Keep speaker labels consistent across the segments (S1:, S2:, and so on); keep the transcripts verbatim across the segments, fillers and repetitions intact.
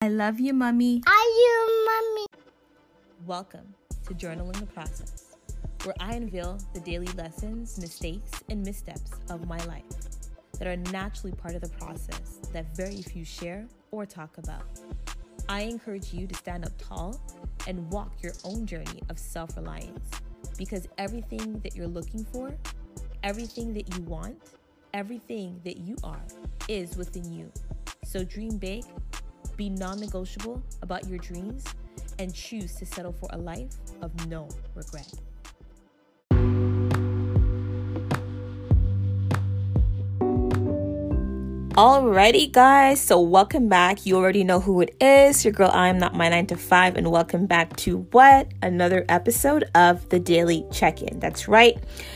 S1: I love you, Mommy.
S2: I you, Mommy.
S1: Welcome to Journaling the Process, where I unveil the daily lessons, mistakes, and missteps of my life that are naturally part of the process that very few share or talk about. I encourage you to stand up tall and walk your own journey of self-reliance, because everything that you're looking for, everything that you want, everything that you are is within you. So dream big, be non-negotiable about your dreams, and choose to settle for a life of no regret. Alrighty, guys, so welcome back. You already know who it is. Your girl, I am not my nine to five, and welcome back to what? Another episode of the Daily Check-In. That's right.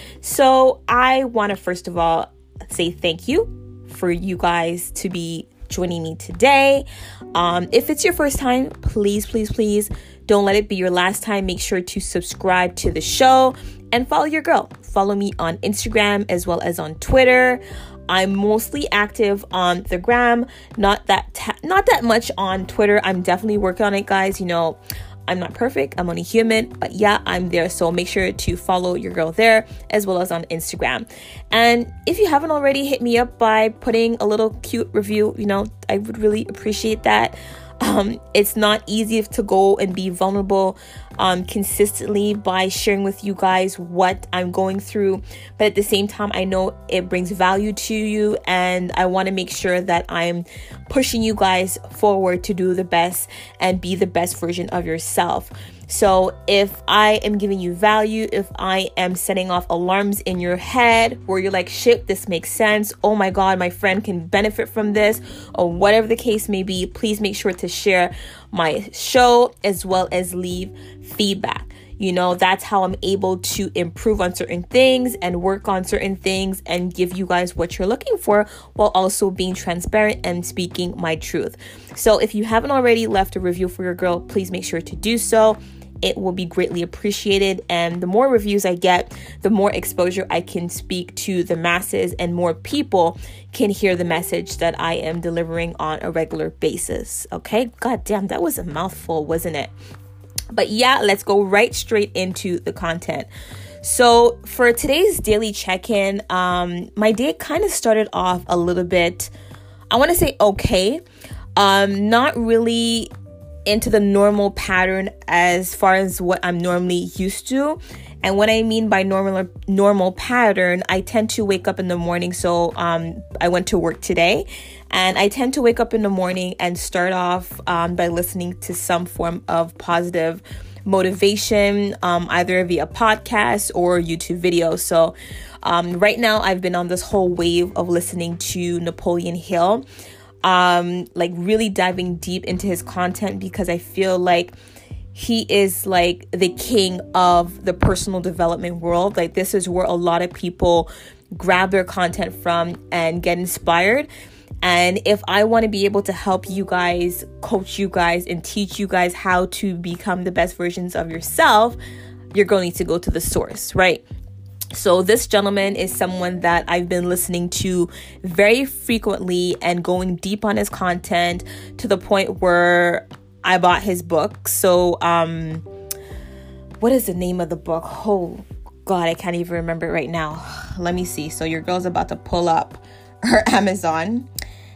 S1: So I want to first of all say thank you for you guys to be joining me today. Um, if it's your first time, please, please, please don't let it be your last time. Make sure to subscribe to the show and follow your girl. Follow me on Instagram as well as on Twitter. I'm mostly active on the gram, not that ta- not that much on Twitter. I'm definitely working on it, guys. You know, I'm not perfect. I'm only human, but yeah, I'm there. So make sure to follow your girl there as well as on Instagram. And if you haven't already, hit me up by putting a little cute review. You know, I would really appreciate that. Um, it's not easy to go and be vulnerable um, consistently by sharing with you guys what I'm going through. But at the same time, I know it brings value to you, and I want to make sure that I'm pushing you guys forward to do the best and be the best version of yourself. So if I am giving you value, if I am setting off alarms in your head where you're like, shit, this makes sense. Oh my God, my friend can benefit from this, or whatever the case may be, please make sure to share my show as well as leave feedback. You know, that's how I'm able to improve on certain things and work on certain things and give you guys what you're looking for, while also being transparent and speaking my truth. So if you haven't already left a review for your girl, please make sure to do so. It will be greatly appreciated. And the more reviews I get, the more exposure I can speak to the masses, and more people can hear the message that I am delivering on a regular basis. Okay? God damn, that was a mouthful, wasn't it? But yeah, let's go right straight into the content. So for today's daily check-in, um, my day kind of started off a little bit, I want to say okay. Um, not really into the normal pattern as far as what I'm normally used to. And what I mean by normal normal pattern, I tend to wake up in the morning. So um, I went to work today, and I tend to wake up in the morning and start off um, by listening to some form of positive motivation, um, either via podcast or YouTube video. So um, right now I've been on this whole wave of listening to Napoleon Hill. Um, like really diving deep into his content, because I feel like he is like the king of the personal development world. Like this is where a lot of people grab their content from and get inspired. And if I want to be able to help you guys, coach you guys, and teach you guys how to become the best versions of yourself, you're going to need to go to the source, right? So this gentleman is someone that I've been listening to very frequently and going deep on his content to the point where I bought his book. So, um, what is the name of the book? Oh God, I can't even remember it right now. Let me see. So your girl's about to pull up her Amazon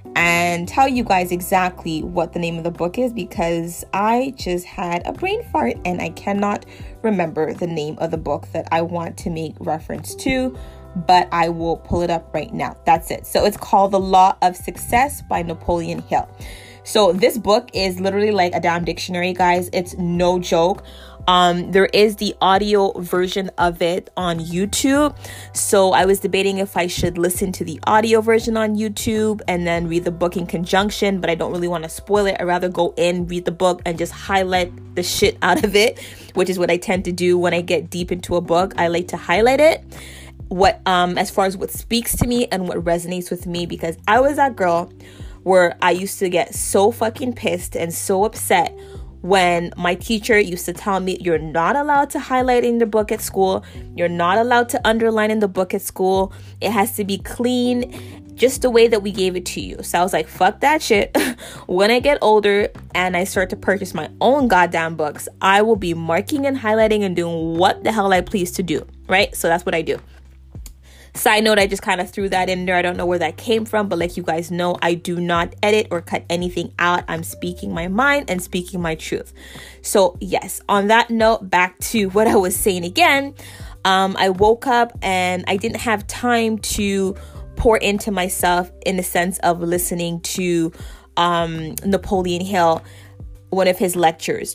S1: and tell you guys exactly what the name of the book is, because I just had a brain fart and I cannot remember the name of the book that I want to make reference to, but I will pull it up right now. That's it. So it's called The Law of Success by Napoleon Hill. So this book is literally like a damn dictionary, guys. It's no joke. Um, there is the audio version of it on YouTube. So I was debating if I should listen to the audio version on YouTube and then read the book in conjunction, but I don't really want to spoil it. I'd rather go in, read the book, and just highlight the shit out of it, which is what I tend to do when I get deep into a book. I like to highlight it, what um as far as what speaks to me and what resonates with me, because I was that girl where I used to get so fucking pissed and so upset when my teacher used to tell me, you're not allowed to highlight in the book at school. You're not allowed to underline in the book at school. It has to be clean just the way that we gave it to you. So I was like, fuck that shit. When I get older and I start to purchase my own goddamn books, I will be marking and highlighting and doing what the hell I please to do, right? So that's what I do. Side note, I just kind of threw that in there. I don't know where that came from, but like you guys know, I do not edit or cut anything out. I'm speaking my mind and speaking my truth. So yes, on that note, back to what I was saying again. Um, I woke up and I didn't have time to pour into myself in the sense of listening to um, Napoleon Hill, one of his lectures.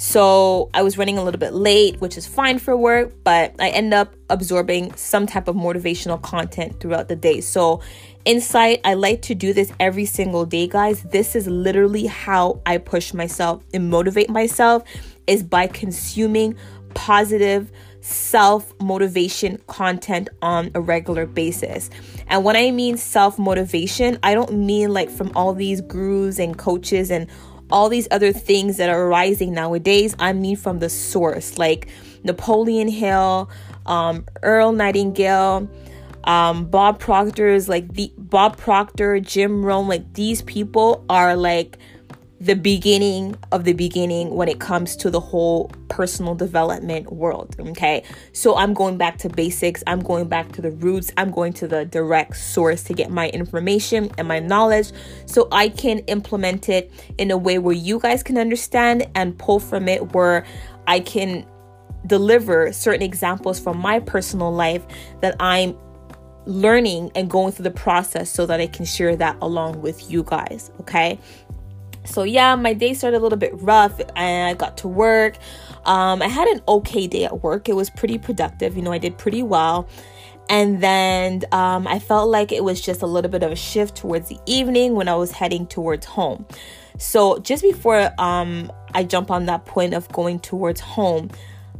S1: So I was running a little bit late, which is fine for work, but I end up absorbing some type of motivational content throughout the day. So Insight, I like to do this every single day, guys. This is literally how I push myself and motivate myself, is by consuming positive self-motivation content on a regular basis. And when I mean self-motivation, I don't mean like from all these gurus and coaches and all these other things that are rising nowadays. I mean from the source, like Napoleon Hill, um, Earl Nightingale, um, Bob Proctor's like the Bob Proctor, Jim Rohn. Like these people are like the beginning of the beginning when it comes to the whole personal development world. Okay, so I'm going back to basics. I'm going back to the roots. I'm going to the direct source to get my information and my knowledge so I can implement it in a way where you guys can understand and pull from it, where I can deliver certain examples from my personal life that I'm learning and going through the process so that I can share that along with you guys. Okay. So yeah, my day started a little bit rough and I got to work. Um, I had an okay day at work. It was pretty productive. You know, I did pretty well. And then um, I felt like it was just a little bit of a shift towards the evening when I was heading towards home. So just before um, I jump on that point of going towards home,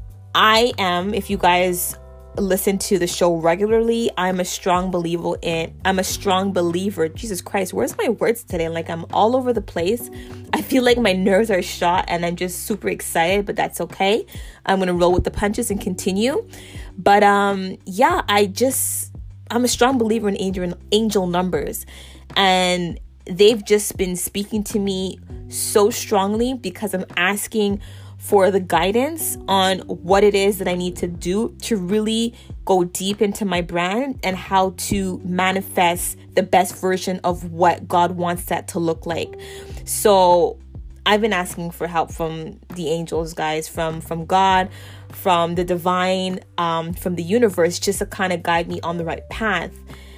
S1: I am, if you guys listen to the show regularly, I'm a strong believer in I'm a strong believer Jesus Christ, where's my words today? Like I'm all over the place. I feel like my nerves are shot and I'm just super excited, but that's okay. I'm gonna roll with the punches and continue. But um yeah, I just I'm a strong believer in angel angel numbers, and they've just been speaking to me so strongly because I'm asking for the guidance on what it is that I need to do to really go deep into my brand and how to manifest the best version of what God wants that to look like. So I've been asking for help from the angels, guys, from from God, from the divine, um, from the universe, just to kind of guide me on the right path.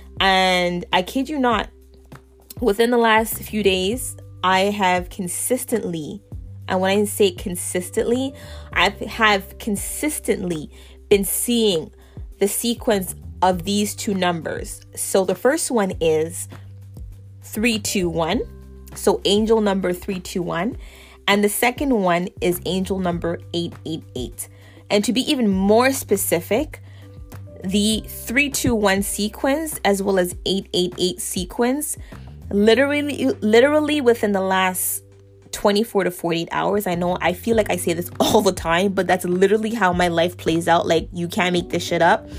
S1: And I kid you not, within the last few days, I have consistently, and when I say consistently, I have consistently been seeing the sequence of these two numbers. So the first one is three two one. So angel number three two one. And the second one is angel number eight eight eight. And to be even more specific, the three two one sequence as well as eight eight eight sequence, literally, literally within the last twenty-four to forty-eight hours. I know I feel like I say this all the time, but that's literally how my life plays out. Like, you can't make this shit up.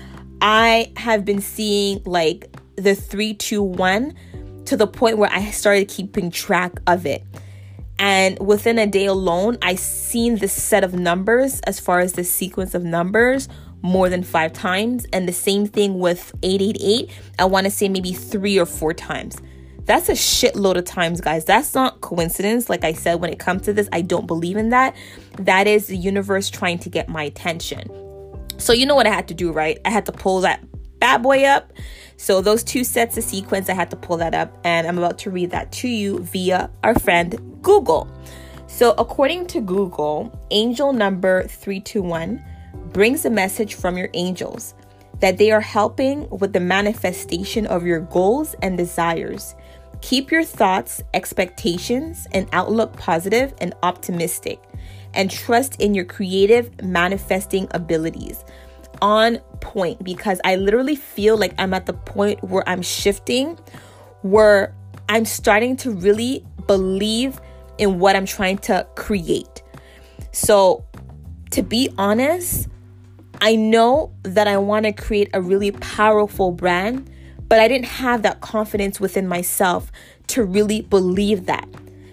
S1: I have been seeing like the three two one to the point where I started keeping track of it. And within a day alone, I seen this set of numbers, as far as the sequence of numbers, more than five times. And the same thing with eight eight eight. I want to say maybe three or four times. That's a shitload of times, guys. That's not coincidence. Like I said, when it comes to this, I don't believe in that. That is the universe trying to get my attention. So you know what I had to do, right? I had to pull that bad boy up. So those two sets of sequence, I had to pull that up. And I'm about to read that to you via our friend Google. So according to Google, angel number three two one brings a message from your angels that they are helping with the manifestation of your goals and desires. Keep your thoughts, expectations, and outlook positive and optimistic, and trust in your creative manifesting abilities. On point, because I literally feel like I'm at the point where I'm shifting, where I'm starting to really believe in what I'm trying to create. So, to be honest, I know that I want to create a really powerful brand, But I didn't have that confidence within myself to really believe that.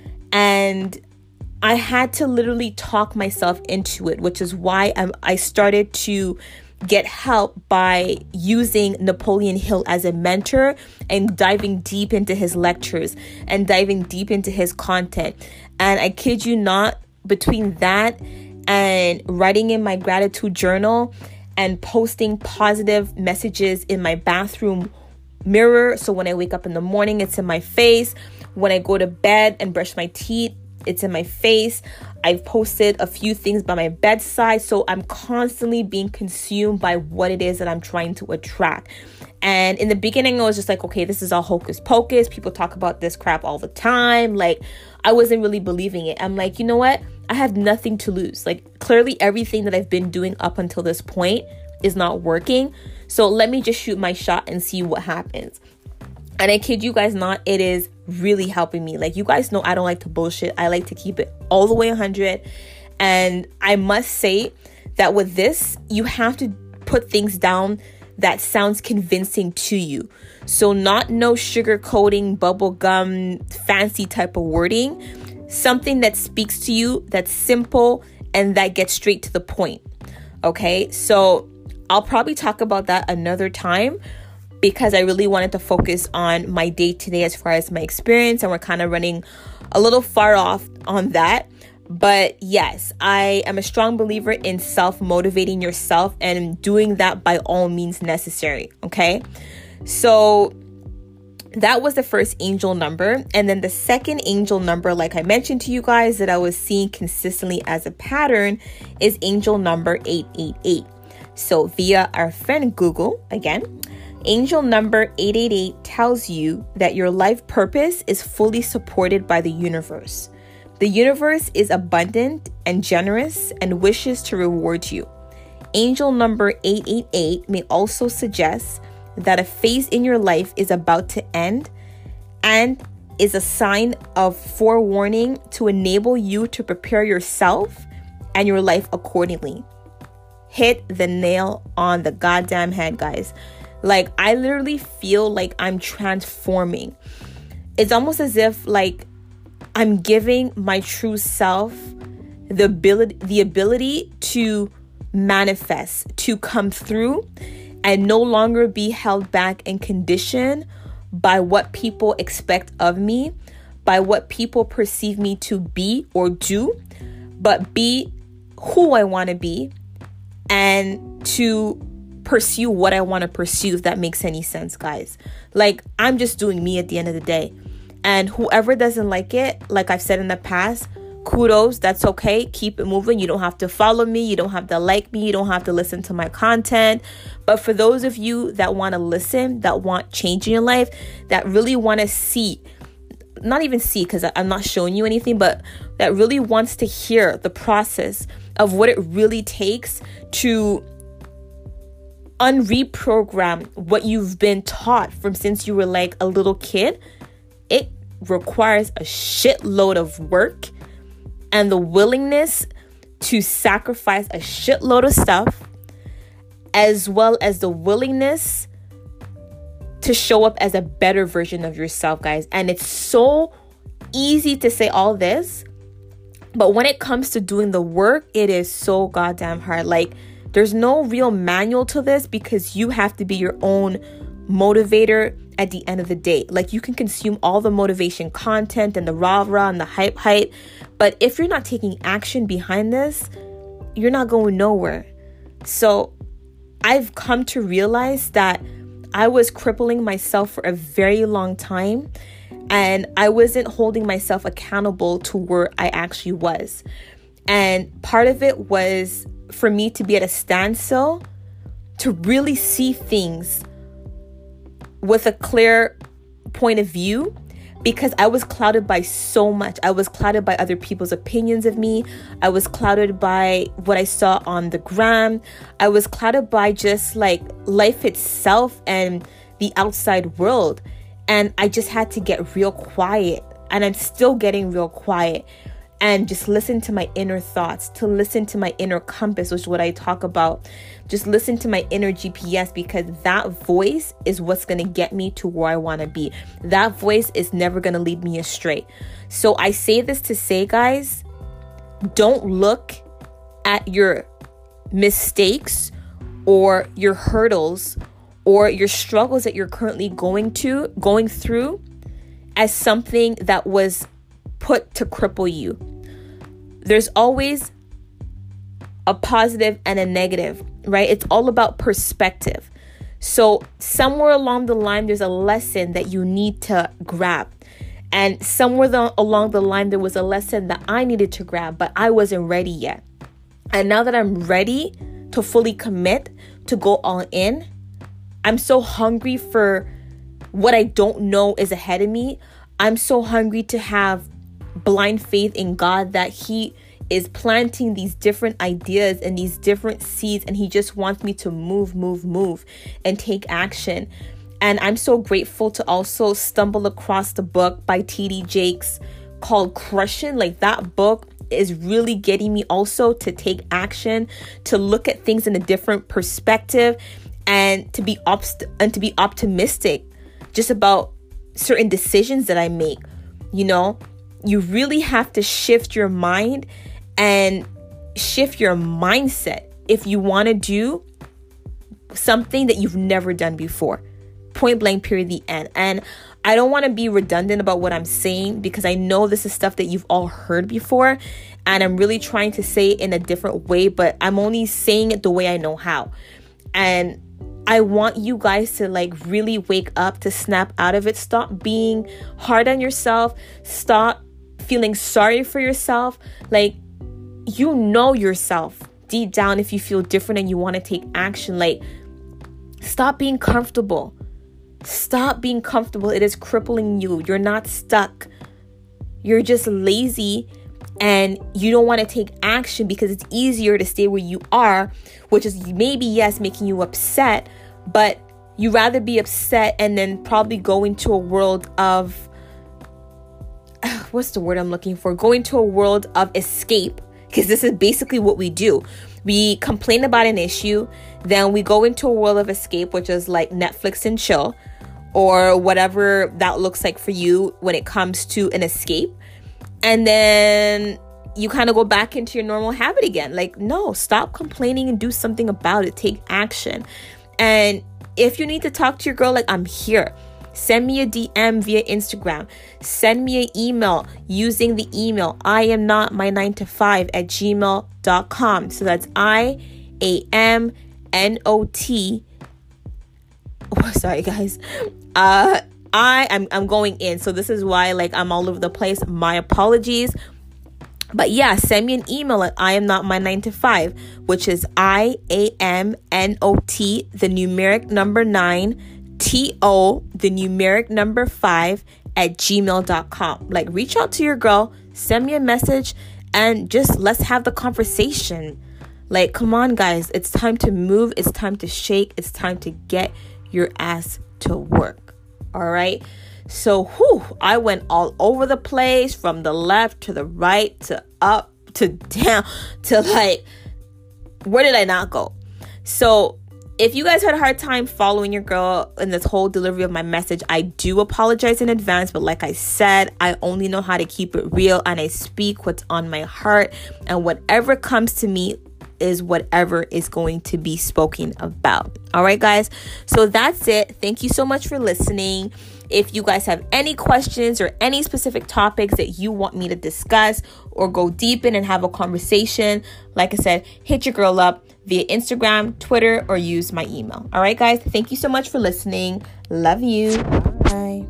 S1: And I had to literally talk myself into it, which is why I'm, I started to get help by using Napoleon Hill as a mentor and diving deep into his lectures and diving deep into his content. And I kid you not, between that and writing in my gratitude journal and posting positive messages in my bathroom mirror, so when I wake up in the morning, it's in my face. When I go to bed and brush my teeth, it's in my face. I've posted a few things by my bedside. So I'm constantly being consumed by what it is that I'm trying to attract. And in the beginning, I was just like, okay, this is all hocus pocus. People talk about this crap all the time. Like, I wasn't really believing it. I'm like, you know what? I have nothing to lose. Like, clearly everything that I've been doing up until this point is not working. So let me just shoot my shot and see what happens. And I kid you guys not, it is really helping me. Like, you guys know I don't like to bullshit. I like to keep it all the way one hundred. And I must say that with this, you have to put things down that sounds convincing to you. So not no sugarcoating, bubblegum, fancy type of wording. Something that speaks to you, that's simple, and that gets straight to the point. Okay, so I'll probably talk about that another time, because I really wanted to focus on my day-to-day as far as my experience, and we're kind of running a little far off on that. But yes, I am a strong believer in self-motivating yourself and doing that by all means necessary, okay? So that was the first angel number. And then the second angel number, like I mentioned to you guys, that I was seeing consistently as a pattern is angel number eight eight eight. So via our friend Google, again, angel number eight eight eight tells you that your life purpose is fully supported by the universe. The universe is abundant and generous and wishes to reward you. Angel number eight eight eight may also suggest that a phase in your life is about to end and is a sign of forewarning to enable you to prepare yourself and your life accordingly. Hit the nail on the goddamn head, guys. Like, I literally feel like I'm transforming. It's almost as if like I'm giving my true self the ability, the ability to manifest, to come through, and no longer be held back and conditioned by what people expect of me, by what people perceive me to be or do, but be who I want to be and to pursue what I want to pursue, if that makes any sense, guys. Like, I'm just doing me at the end of the day. And whoever doesn't like it, like I've said in the past, kudos, that's okay. Keep it moving. You don't have to follow me. You don't have to like me. You don't have to listen to my content. But for those of you that want to listen, that want change in your life, that really want to see, not even see because I'm not showing you anything, but that really wants to hear the process of what it really takes to unreprogram what you've been taught from since you were like a little kid, it requires a shitload of work and the willingness to sacrifice a shitload of stuff, as well as the willingness to show up as a better version of yourself, guys. And it's so easy to say all this, but when it comes to doing the work, it is so goddamn hard. Like, there's no real manual to this because you have to be your own motivator at the end of the day. Like, you can consume all the motivation content and the rah rah and the hype hype, but if you're not taking action behind this, you're not going nowhere. So I've come to realize that I was crippling myself for a very long time, and I wasn't holding myself accountable to where I actually was. And part of it was for me to be at a standstill, to really see things with a clear point of view, because I was clouded by so much. I was clouded by other people's opinions of me. I was clouded by what I saw on the gram. I was clouded by just like life itself and the outside world. And I just had to get real quiet. And I'm still getting real quiet. and just listen to my inner thoughts, to listen to my inner compass, which is what I talk about. Just listen to my inner G P S, because that voice is what's going to get me to where I want to be. That voice is never going to lead me astray. So I say this to say, guys, don't look at your mistakes or your hurdles or your struggles that you're currently going to, going through as something that was put to cripple you. There's always a positive and a negative, right? It's all about perspective. So somewhere along the line, there's a lesson that you need to grab. And somewhere the, along the line, there was a lesson that I needed to grab, but I wasn't ready yet. And now that I'm ready to fully commit, to go all in, I'm so hungry for what I don't know is ahead of me. I'm so hungry to have blind faith in God that He is planting these different ideas and these different seeds, and He just wants me to move, move, move and take action. And I'm so grateful to also stumble across the book by T D Jakes called Crushing. Like, that book is really getting me also to take action, to look at things in a different perspective, and to be obst- and to be optimistic just about certain decisions that I make. You know, you really have to shift your mind and shift your mindset if you want to do something that you've never done before. Point blank, period, the end. And I don't want to be redundant about what I'm saying, because I know this is stuff that you've all heard before, and I'm really trying to say it in a different way, but I'm only saying it the way I know how. And I want you guys to like really wake up, to snap out of it. Stop being hard on yourself. Stop feeling sorry for yourself. Like, you know yourself deep down if you feel different and you want to take action. Like, stop being comfortable. Stop being comfortable. It is crippling you. You're not stuck. You're just lazy and you don't want to take action because it's easier to stay where you are, which is maybe, yes, making you upset, but you rather be upset and then probably go into a world of, what's the word I'm looking for? Go into a world of escape, because this is basically what we do. We complain about an issue, then we go into a world of escape, which is like Netflix and chill, or whatever that looks like for you when it comes to an escape. And then you kind of go back into your normal habit again. Like, no, stop complaining and do something about it. Take action. And if you need to talk to your girl, like, I'm here. Send me a D M via Instagram. Send me an email using the email I am not my nine to five at gmail dot com. So that's I A M N O T. Oh, sorry, guys. Uh, I am I'm going in. So this is why, like, I'm all over the place. My apologies. But yeah, send me an email at I am not my nine to five, which is I A M N O T, the numeric number nine, T O, the numeric number five, at gmail dot com. Like, reach out to your girl, send me a message, and just let's have the conversation. Like, come on, guys. It's time to move. It's time to shake. It's time to get your ass to work. All right. So, whew, I went all over the place, from the left to the right to up to down to, like, where did I not go? So, if you guys had a hard time following your girl in this whole delivery of my message, I do apologize in advance. But like I said, I only know how to keep it real, and I speak what's on my heart, and whatever comes to me is whatever is going to be spoken about. All right, guys. So that's it. Thank you so much for listening. If you guys have any questions or any specific topics that you want me to discuss or go deep in and have a conversation, like I said, hit your girl up via Instagram, Twitter, or use my email. All right, guys. Thank you so much for listening. Love you. Bye.